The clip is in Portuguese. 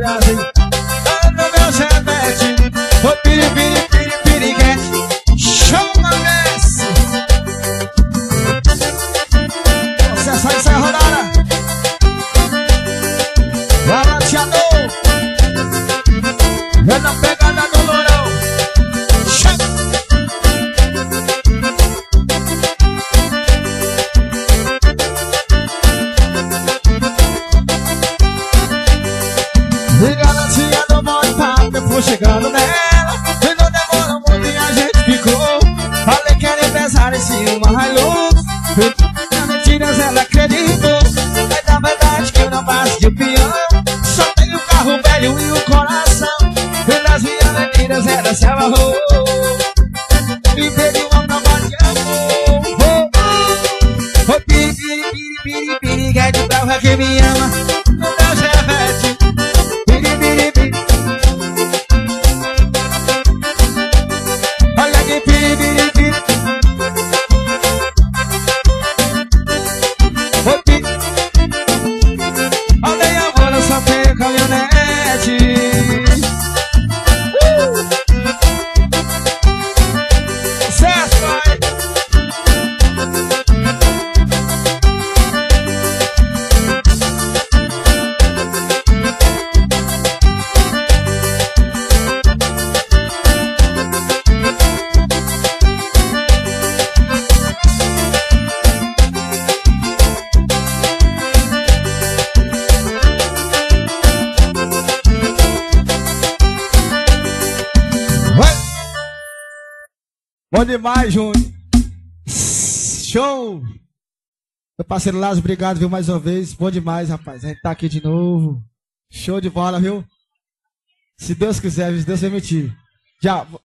Brasil. No meu chevette, o piriguete. Chama Messi. Você sai essa rodada. Balanceador. É na pegada do Lourão. Chama. E garantia do bom papo, eu fui chegando nela. E não demorou muito e a gente ficou. Falei que era empresário em cima Hilux. Nas mentiras ela acreditou. Mas na verdade que eu não passo de peão. Só tenho um carro velho e um coração. E nas minhas mentiras ela se amarrou. E pediu uma prova de amor. Oh, piriguete brava que me ama. No meu chevette. Olha que piribiri. Olha a bola, só tenho caminhonete. Sucesso, vai. Bom demais, Júnior. Show! Meu parceiro Lázaro, obrigado, viu, mais uma vez. Bom demais, rapaz. A gente tá aqui de novo. Show de bola, viu? Se Deus quiser, se Deus permitir. Já.